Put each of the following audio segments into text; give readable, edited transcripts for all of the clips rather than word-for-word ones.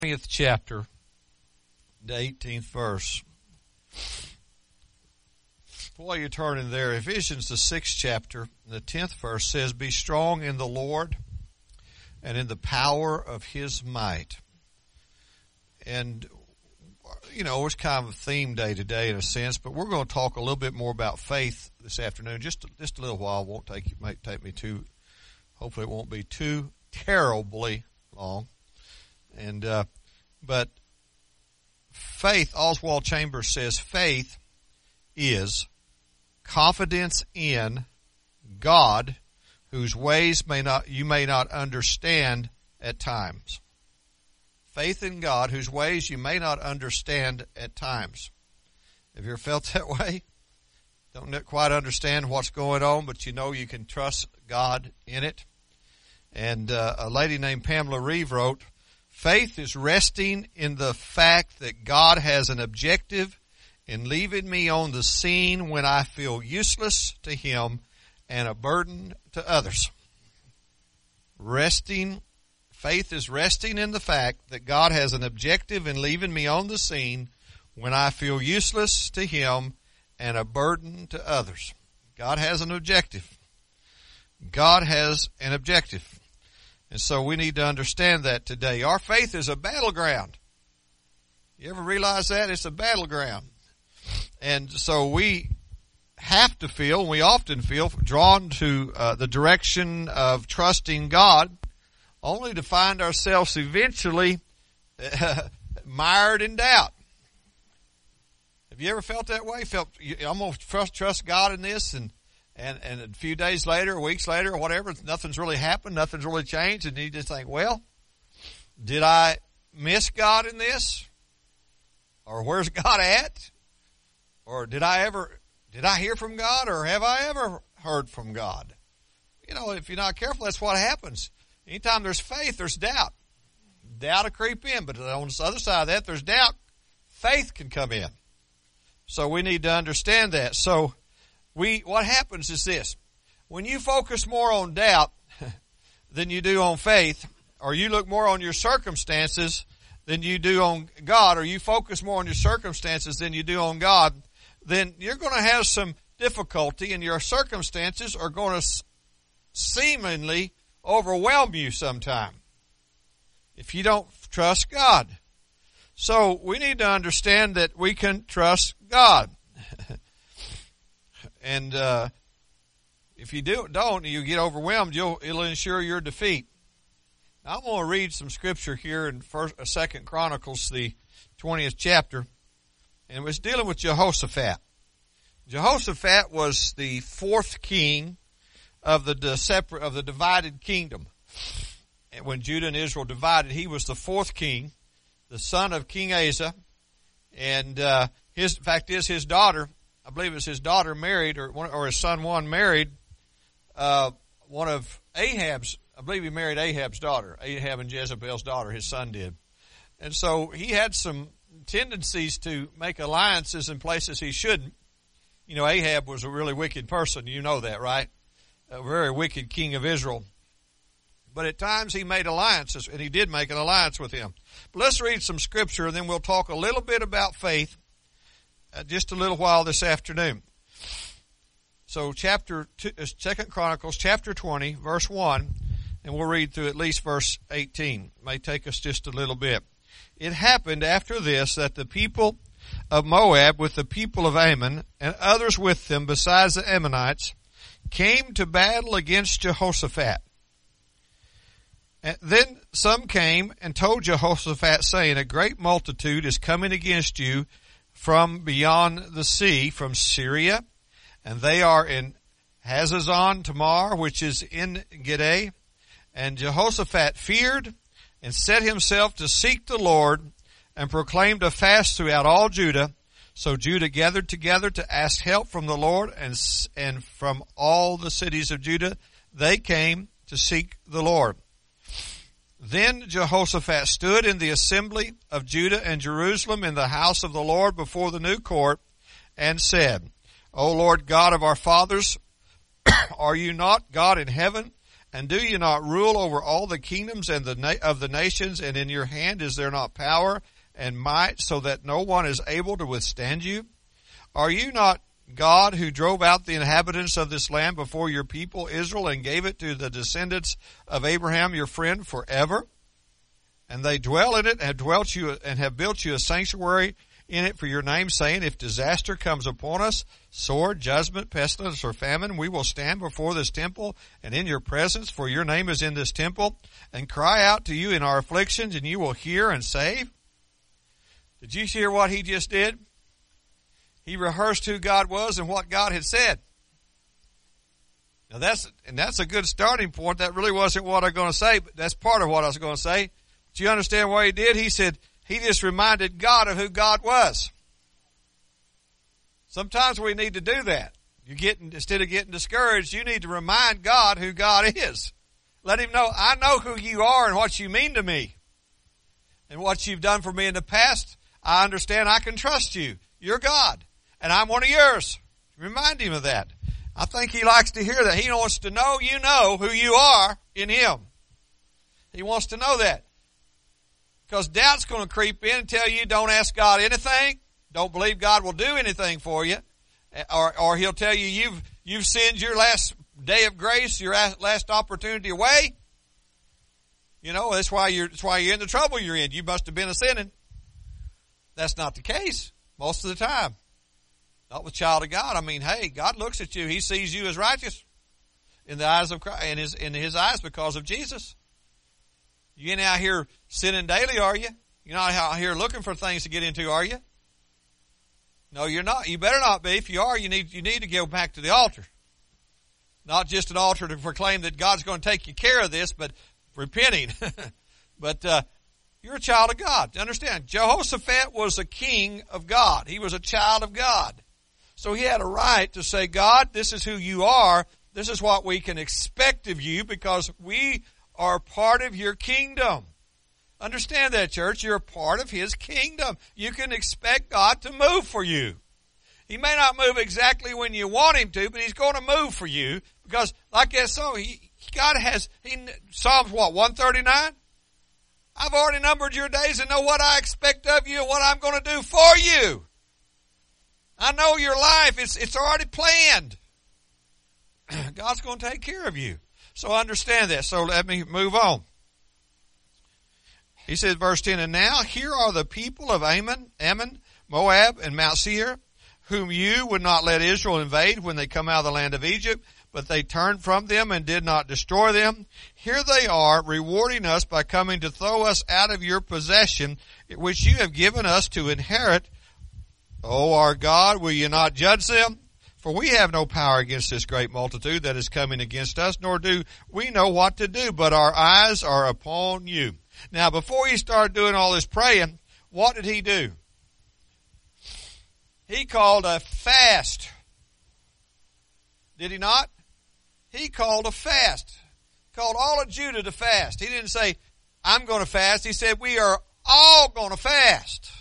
20th chapter, the 18th verse. While you're turning there, Ephesians, the 6th chapter, the 10th verse says, "Be strong in the Lord and in the power of His might." And, you know, it's kind of a theme day today in a sense, but we're going to talk a little bit more about faith this afternoon. Just a little while. Might take me too, hopefully it won't be too terribly long. And, but faith, Oswald Chambers says, faith is confidence in God, whose ways you may not understand at times. Faith in God, whose ways you may not understand at times. Have you ever felt that way? Don't quite understand what's going on, but you know you can trust God in it. And a lady named Pamela Reeve wrote, "Faith is resting in the fact that God has an objective in leaving me on the scene when I feel useless to Him and a burden to others." Faith is resting in the fact that God has an objective in leaving me on the scene when I feel useless to Him and a burden to others. God has an objective. God has an objective. And so we need to understand that today. Our faith is a battleground. You ever realize that? It's a battleground. And so we have to feel, and we often feel, drawn to the direction of trusting God, only to find ourselves eventually mired in doubt. Have you ever felt that way? I'm going to trust God in this, and a few days later, weeks later, or whatever, nothing's really happened, nothing's really changed, and you just think, well, did I miss God in this? Or where's God at? Or did I hear from God, or have I ever heard from God? You know, if you're not careful, that's what happens. Anytime there's faith, there's doubt. Doubt will creep in, but on the other side of that, there's doubt. Faith can come in. So we need to understand that. So what happens is this. When you focus more on doubt than you do on faith, or you look more on your circumstances than you do on God, or you focus more on your circumstances than you do on God, then you're going to have some difficulty, and your circumstances are going to seemingly overwhelm you sometime if you don't trust God. So we need to understand that we can trust God. And if you don't, you get overwhelmed, it'll ensure your defeat. Now, I'm going to read some scripture here in 2 Chronicles, the 20th chapter, and it was dealing with Jehoshaphat. Jehoshaphat was the fourth king of the divided kingdom. And when Judah and Israel divided, he was the fourth king, the son of King Asa, and his daughter, I believe it was his daughter married, or his son married one of Ahab's. I believe he married Ahab's daughter, Ahab and Jezebel's daughter. His son did, and so he had some tendencies to make alliances in places he shouldn't. You know, Ahab was a really wicked person. You know that, right? A very wicked king of Israel. But at times he made alliances, and he did make an alliance with him. But let's read some scripture, and then we'll talk a little bit about faith just a little while this afternoon. So 2 Chronicles chapter 20, verse 1, and we'll read through at least verse 18. It may take us just a little bit. "It happened after this that the people of Moab with the people of Ammon and others with them besides the Ammonites came to battle against Jehoshaphat. And then some came and told Jehoshaphat, saying, A great multitude is coming against you from beyond the sea, from Syria, and they are in Hazazon Tamar, which is in Gedi. And Jehoshaphat feared and set himself to seek the Lord and proclaimed a fast throughout all Judah. So Judah gathered together to ask help from the Lord, and from all the cities of Judah they came to seek the Lord. Then Jehoshaphat stood in the assembly of Judah and Jerusalem in the house of the Lord before the new court and said, O Lord God of our fathers, are you not God in heaven And do you not rule over all the kingdoms and of the nations, and in your hand is there not power and might, so that no one is able to withstand you? Are you not God who drove out the inhabitants of this land before your people Israel and gave it to the descendants of Abraham your friend forever? And they dwell in it and have built you a sanctuary in it for your name, saying, if disaster comes upon us, sword, judgment, pestilence, or famine, we will stand before this temple and in your presence, for your name is in this temple, and cry out to you in our afflictions, and you will hear and save. Did you hear what he just did? He rehearsed who God was and what God had said. Now that's a good starting point. That really wasn't what I was going to say, but that's part of what I was going to say. Do you understand what he did? He said, he just reminded God of who God was. Sometimes we need to do that. Instead of getting discouraged, you need to remind God who God is. Let him know, I know who you are and what you mean to me. And what you've done for me in the past, I understand I can trust you. You're God. And I'm one of yours. Remind him of that. I think he likes to hear that. He wants to know you know who you are in him. He wants to know that. Because doubt's going to creep in and tell you don't ask God anything. Don't believe God will do anything for you. Or he'll tell you you've sinned your last day of grace, your last opportunity away. You know, that's why you're in the trouble you're in. You must have been a sinning. That's not the case most of the time. Not with child of God. I mean, hey, God looks at you. He sees you as righteous in the eyes of Christ, in his eyes because of Jesus. You ain't out here sinning daily, are you? You're not out here looking for things to get into, are you? No, you're not. You better not be. If you are, you need to go back to the altar. Not just an altar to proclaim that God's going to take care of this, but repenting. But you're a child of God. Understand, Jehoshaphat was a king of God. He was a child of God. So he had a right to say, God, this is who you are. This is what we can expect of you because we are part of your kingdom. Understand that, church. You're a part of his kingdom. You can expect God to move for you. He may not move exactly when you want him to, but he's going to move for you because, like that song, Psalms 139? I've already numbered your days and know what I expect of you and what I'm going to do for you. I know your life. It's already planned. God's going to take care of you. So understand that. So let me move on. He says, verse 10, and now here are the people of Ammon, Moab, and Mount Seir, whom you would not let Israel invade when they come out of the land of Egypt, but they turned from them and did not destroy them. Here they are, rewarding us by coming to throw us out of your possession, which you have given us to inherit. O our God, will you not judge them? For we have no power against this great multitude that is coming against us, nor do we know what to do, but our eyes are upon you. Now, before he started doing all this praying, what did he do? He called a fast. Did he not? He called a fast. Called all of Judah to fast. He didn't say, I'm going to fast. He said, we are all going to fast.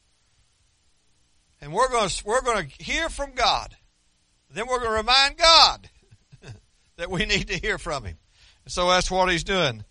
And we're going to hear from God. Then we're going to remind God that we need to hear from him. So that's what he's doing.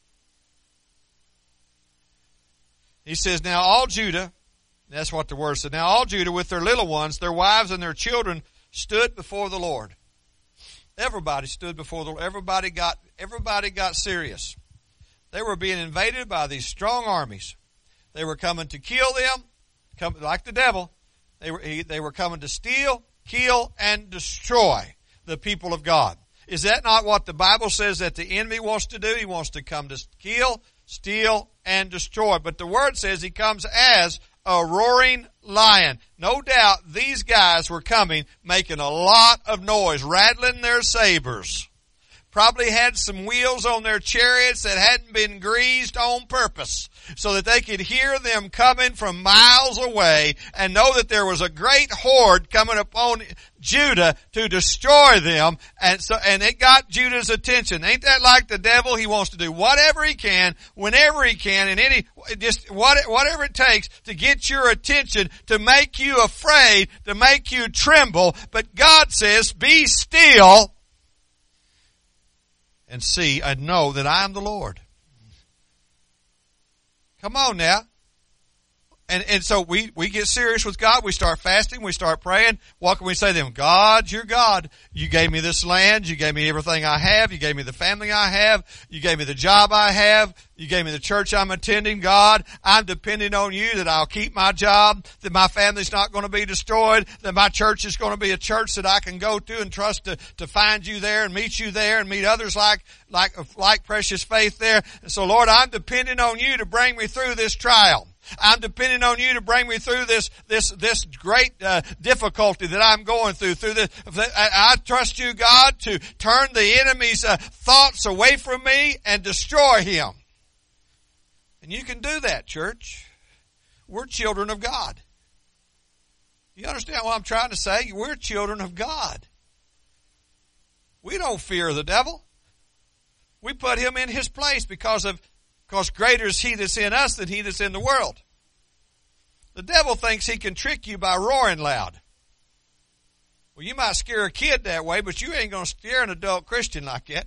He says, now all Judah, that's what the word said, now all Judah with their little ones, their wives and their children stood before the Lord. Everybody stood before the Lord. Everybody got serious. They were being invaded by these strong armies. They were coming to kill them, like the devil. They were coming to steal, kill, and destroy the people of God. Is that not what the Bible says that the enemy wants to do? He wants to come to kill, steal, and destroy. But the Word says he comes as a roaring lion. No doubt these guys were coming, making a lot of noise, rattling their sabers. Probably had some wheels on their chariots that hadn't been greased on purpose so that they could hear them coming from miles away and know that there was a great horde coming upon Judah to destroy them. And it got Judah's attention. Ain't that like the devil? He wants to do whatever he can, whenever he can, and whatever it takes to get your attention, to make you afraid, to make you tremble. But God says, be still and see and know that I am the Lord. Come on now. And so we get serious with God. We start fasting. We start praying. What can we say to Him? God, you're God. You gave me this land. You gave me everything I have. You gave me the family I have. You gave me the job I have. You gave me the church I'm attending. God, I'm depending on you that I'll keep my job, that my family's not going to be destroyed, that my church is going to be a church that I can go to and trust to find you there and meet others like precious faith there. And so Lord, I'm depending on you to bring me through this trial. I'm depending on you to bring me through this great difficulty that I'm going through this. I trust you, God, to turn the enemy's thoughts away from me and destroy him. And you can do that, church. We're children of God. You understand what I'm trying to say? We're children of God. We don't fear the devil. We put him in his place because greater is he that's in us than he that's in the world. The devil thinks he can trick you by roaring loud. Well, you might scare a kid that way, but you ain't going to scare an adult Christian like that.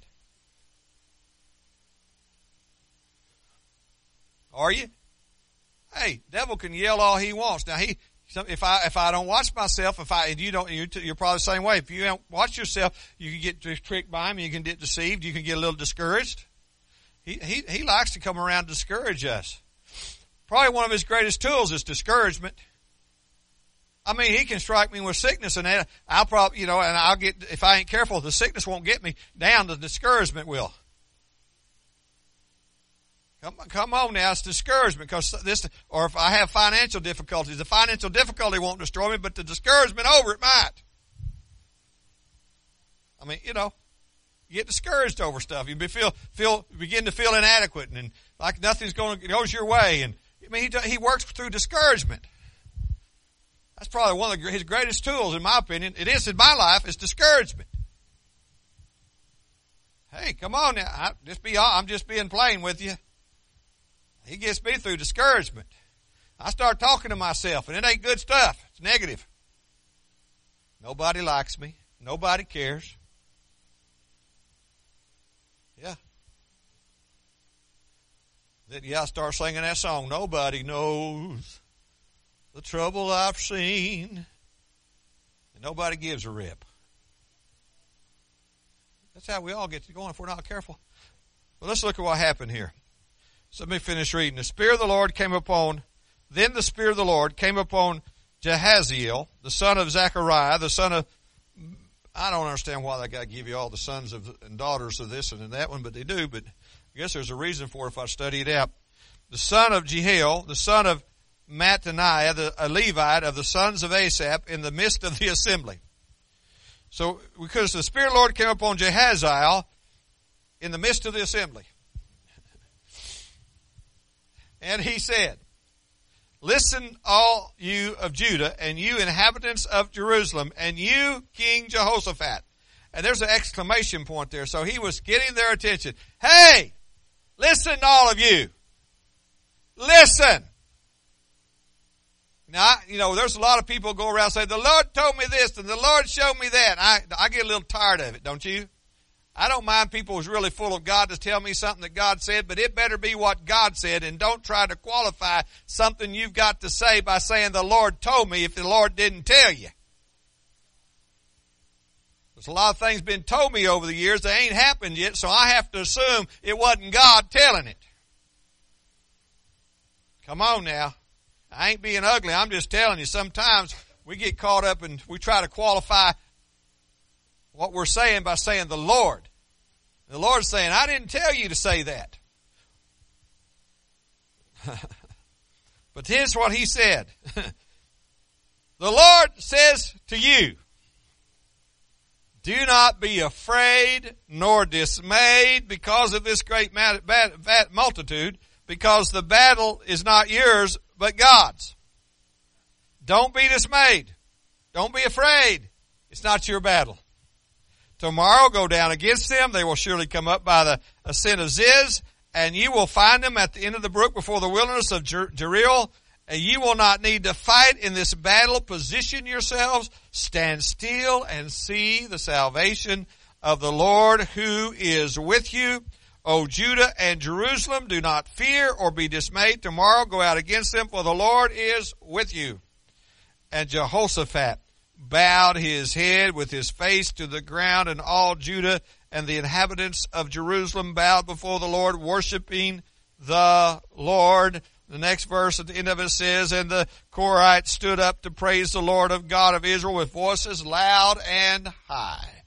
Are you? Hey, devil can yell all he wants. Now if I don't watch myself, you're probably the same way. If you don't watch yourself, you can get tricked by him. You can get deceived. You can get a little discouraged. He likes to come around and discourage us. Probably one of his greatest tools is discouragement. I mean, he can strike me with sickness, and I'll probably, if I ain't careful, the sickness won't get me down. The discouragement will. Come on now, it's discouragement because or if I have financial difficulties, the financial difficulty won't destroy me, but the discouragement over it might. I mean, you get discouraged over stuff. You begin to feel inadequate and like nothing's goes your way. And I mean, he works through discouragement. That's probably one of his greatest tools, in my opinion. It is in my life, is discouragement. Hey, come on now. I'm just being plain with you. He gets me through discouragement. I start talking to myself, and it ain't good stuff. It's negative. Nobody likes me. Nobody cares. Yeah. I start singing that song. Nobody knows the trouble I've seen. And nobody gives a rip. That's how we all get to going if we're not careful. Well, let's look at what happened here. So let me finish reading. Then the Spirit of the Lord came upon Jahaziel, the son of Zechariah, the son of, I don't understand why they got to give you all the sons and daughters of this and that one, but they do, but I guess there's a reason for it if I study it out. The son of Jehiel, the son of Mattaniah, a Levite of the sons of Asaph, in the midst of the assembly. So, because the Spirit of the Lord came upon Jahaziel in the midst of the assembly. And he said, listen, all you of Judah, and you inhabitants of Jerusalem, and you, King Jehoshaphat. And there's an exclamation point there. So he was getting their attention. Hey, listen, all of you. Listen. Now, there's a lot of people go around saying, the Lord told me this, and the Lord showed me that. I get a little tired of it, don't you? I don't mind people who's really full of God to tell me something that God said, but it better be what God said, and don't try to qualify something you've got to say by saying the Lord told me if the Lord didn't tell you. There's a lot of things been told me over the years that ain't happened yet, so I have to assume it wasn't God telling it. Come on now. I ain't being ugly. I'm just telling you, sometimes we get caught up and we try to qualify what we're saying by saying the Lord. The Lord's saying, I didn't tell you to say that. But here's what he said. The Lord says to you, do not be afraid nor dismayed because of this great multitude, because the battle is not yours, but God's. Don't be dismayed. Don't be afraid. It's not your battle. Tomorrow go down against them. They will surely come up by the ascent of Ziz, and you will find them at the end of the brook before the wilderness of Jereel. And you will not need to fight in this battle. Position yourselves, stand still, and see the salvation of the Lord who is with you. O Judah and Jerusalem, do not fear or be dismayed. Tomorrow go out against them, for the Lord is with you. And Jehoshaphat bowed his head with his face to the ground, and all Judah and the inhabitants of Jerusalem bowed before the Lord, worshiping the Lord. The next verse at the end of it says, and the Korhites stood up to praise the Lord of God of Israel with voices loud and high.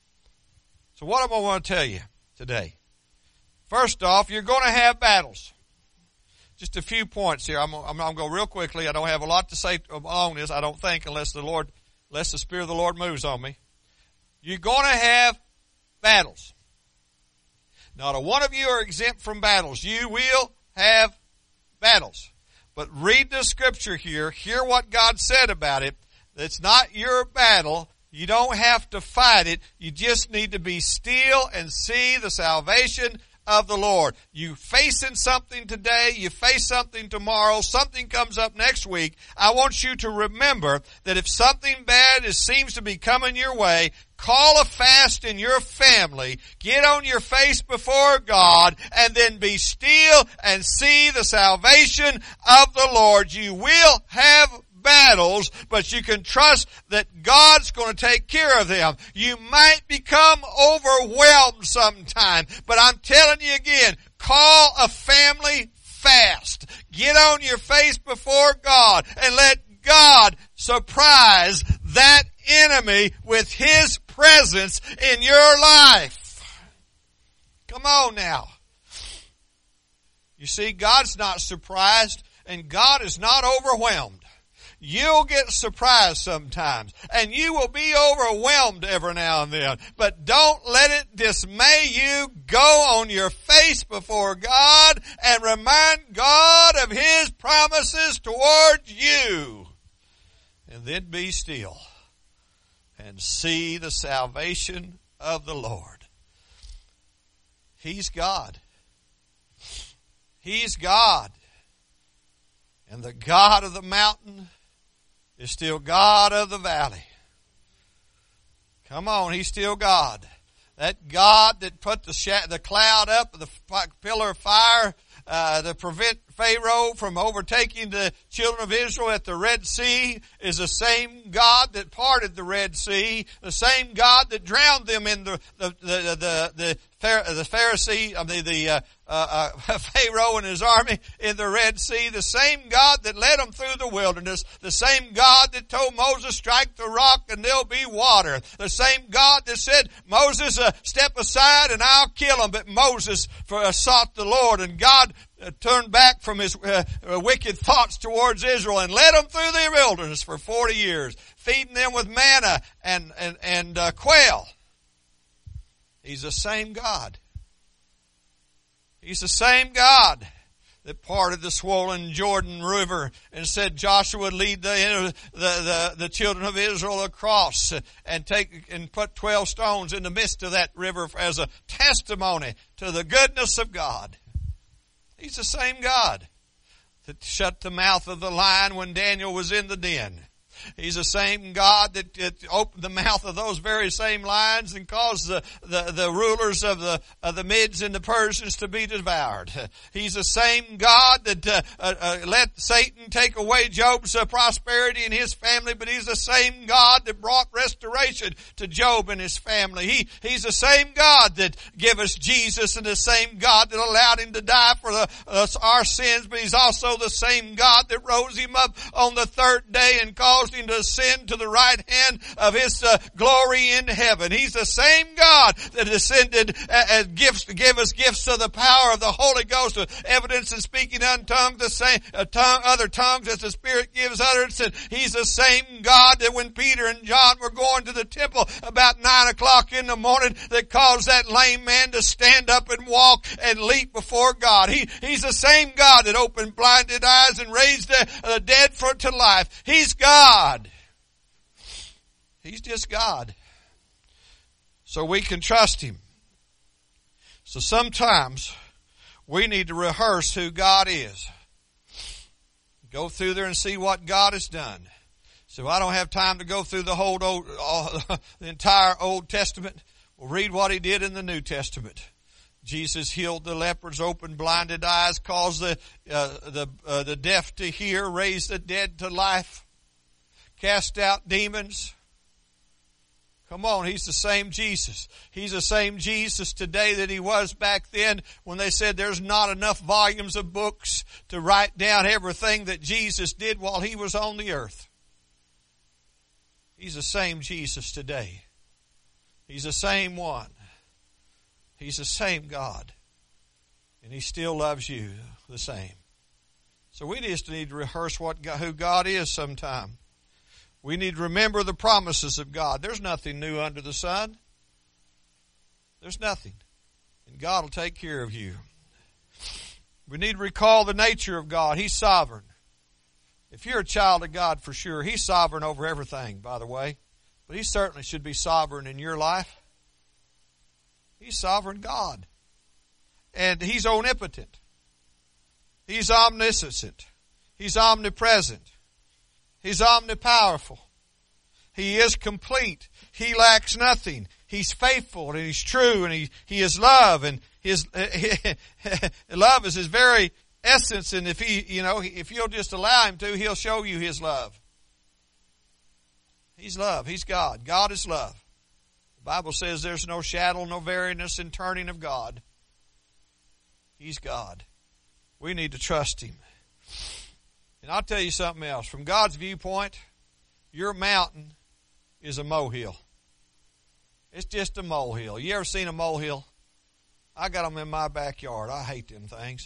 So what am I going to tell you today? First off, you're going to have battles. Just a few points here. I'm going to go real quickly. I don't have a lot to say on this, I don't think, unless the Spirit of the Lord moves on me. You're going to have battles. Not a one of you are exempt from battles. You will have battles. But read the scripture here. Hear what God said about it. It's not your battle. You don't have to fight it. You just need to be still and see the salvation of the Lord. You facing something today, you face something tomorrow, something comes up next week. I want you to remember that if something bad seems to be coming your way, call a fast in your family, get on your face before God, and then be still and see the salvation of the Lord. You will have battles, but you can trust that God's going to take care of them. You might become overwhelmed sometime, but I'm telling you again, call a family fast. Get on your face before God and let God surprise that enemy with His presence in your life. Come on now. You see, God's not surprised and God is not overwhelmed. You'll get surprised sometimes, and you will be overwhelmed every now and then. But don't let it dismay you. Go on your face before God and remind God of His promises towards you. And then be still and see the salvation of the Lord. He's God. He's God. And the God of the mountain is still God of the valley. Come on, He's still God. That God that put the cloud up, the pillar of fire, to prevent Pharaoh from overtaking the children of Israel at the Red Sea, is the same God that parted the Red Sea, the same God that drowned them in the Pharaoh and his army in the Red Sea, the same God that led them through the wilderness, the same God that told Moses, strike the rock and there'll be water, the same God that said, Moses, step aside and I'll kill them. But Moses sought the Lord, and God turned back from his wicked thoughts towards Israel and led them through the wilderness for 40 years, feeding them with manna and quail. He's the same God. He's the same God that parted the swollen Jordan River and said Joshua would lead the children of Israel across and put 12 stones in the midst of that river as a testimony to the goodness of God. He's the same God that shut the mouth of the lion when Daniel was in the den. He's the same God that opened the mouth of those very same lions and caused the rulers of the Medes and the Persians to be devoured. He's the same God that let Satan take away Job's prosperity and his family, but He's the same God that brought restoration to Job and his family. He's the same God that gave us Jesus, and the same God that allowed Him to die for our sins, but He's also the same God that rose Him up on the third day and caused Him to ascend to the right hand of His glory in heaven. He's the same God that descended as gifts to give us gifts of the power of the Holy Ghost, evidence in speaking in tongues, the same other tongues as the Spirit gives utterance. And He's the same God that when Peter and John were going to the temple about 9 o'clock in the morning, that caused that lame man to stand up and walk and leap before God. He's the same God that opened blinded eyes and raised the dead to life. He's God. He's just God. So we can trust Him. So sometimes we need to rehearse who God is. Go through there and see what God has done. So I don't have time to go through the entire Old Testament. Well, read what he did in the New Testament. Jesus healed the lepers, opened blinded eyes, caused the deaf to hear, raised the dead to life, cast out demons. Come on, he's the same Jesus. He's the same Jesus today that he was back then when they said there's not enough volumes of books to write down everything that Jesus did while he was on the earth. He's the same Jesus today. He's the same one. He's the same God. And he still loves you the same. So we just need to rehearse who God is sometime. We need to remember the promises of God. There's nothing new under the sun. There's nothing. And God will take care of you. We need to recall the nature of God. He's sovereign. If you're a child of God, for sure, He's sovereign over everything, by the way. But He certainly should be sovereign in your life. He's sovereign God. And He's omnipotent. He's omniscient. He's omnipresent. He's omnipowerful. He is complete. He lacks nothing. He's faithful and He's true and He is love, and His love is His very essence. And if you'll just allow Him to, He'll show you His love. He's love. He's God. God is love. The Bible says there's no shadow, no variance in turning of God. He's God. We need to trust Him. And I'll tell you something else. From God's viewpoint, your mountain is a molehill. It's just a molehill. You ever seen a molehill? I got them in my backyard. I hate them things.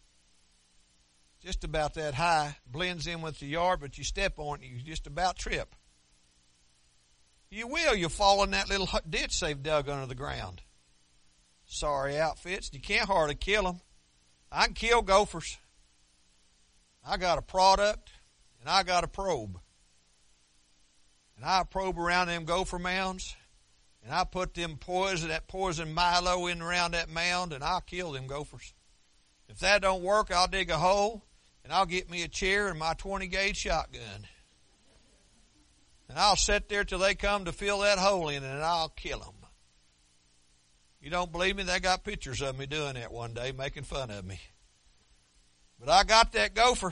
Just about that high. Blends in with the yard, but you step on it, you just about trip. You will. You'll fall in that little ditch they've dug under the ground. Sorry outfits. You can't hardly kill them. I can kill gophers. I got a product, and I got a probe. And I probe around them gopher mounds, and I put that poison Milo in around that mound, and I'll kill them gophers. If that don't work, I'll dig a hole, and I'll get me a chair and my 20-gauge shotgun. And I'll sit there till they come to fill that hole in, and I'll kill them. You don't believe me? They got pictures of me doing that one day, making fun of me. But I got that gopher.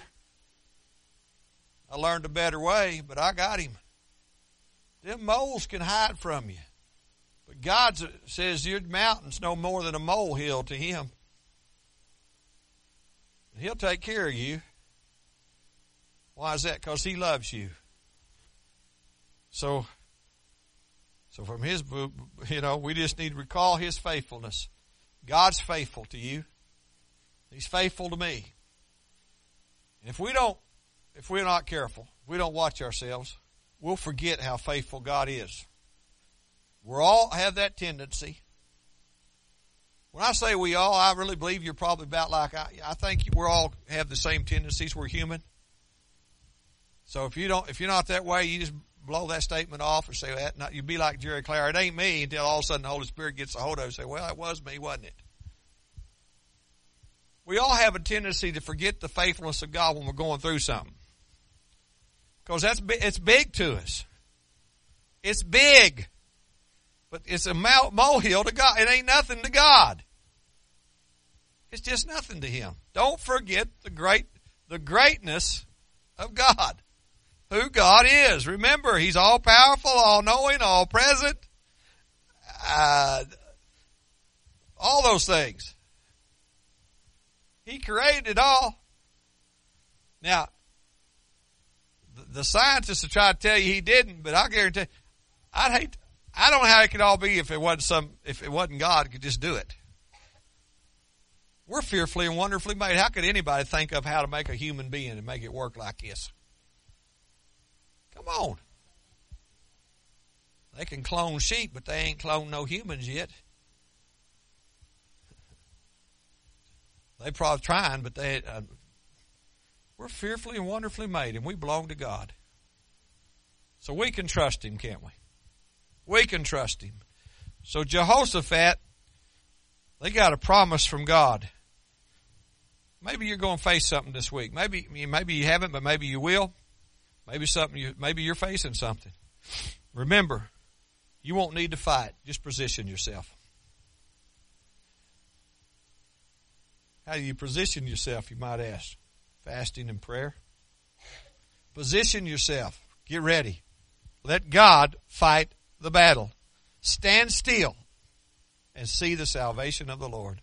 I learned a better way, but I got him. Them moles can hide from you. But God says your mountain's no more than a molehill to Him. And He'll take care of you. Why is that? Because He loves you. So from His, we just need to recall His faithfulness. God's faithful to you. He's faithful to me. And if we're not careful, if we don't watch ourselves, we'll forget how faithful God is. We all have that tendency. When I say we all, I really believe you're probably about like I think we all have the same tendencies. We're human. So if you're not that way, you just blow that statement off or say that. You'd be like Jerry Clare. It ain't me, until all of a sudden the Holy Spirit gets a hold of it and say, well, it was me, wasn't it? We all have a tendency to forget the faithfulness of God when we're going through something. Because it's big to us. It's big. But it's a molehill to God. It ain't nothing to God. It's just nothing to Him. Don't forget the greatness of God. Who God is. Remember, He's all powerful, all knowing, all present. All those things. He created it all. Now, the scientists will try to tell you He didn't, but I guarantee, I don't know how it could all be if it wasn't God who could just do it. We're fearfully and wonderfully made. How could anybody think of how to make a human being and make it work like this? Come on. They can clone sheep, but they ain't cloned no humans yet. They probably trying, but we're fearfully and wonderfully made, and we belong to God. So we can trust Him, can't we? We can trust Him. So Jehoshaphat, they got a promise from God. Maybe you're going to face something this week. Maybe you haven't, but maybe you will. Maybe you're facing something. Remember, You won't need to fight. Just position yourself. How do you position yourself, you might ask? Fasting and prayer. Position yourself. Get ready. Let God fight the battle. Stand still and see the salvation of the Lord.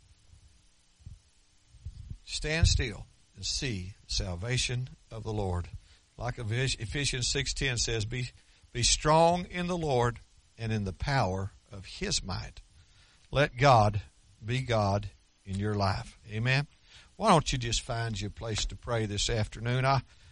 Stand still and see the salvation of the Lord. Like Ephesians 6:10 says, be strong in the Lord and in the power of His might. Let God be God in your life. Amen. Why don't you just find you a place to pray this afternoon?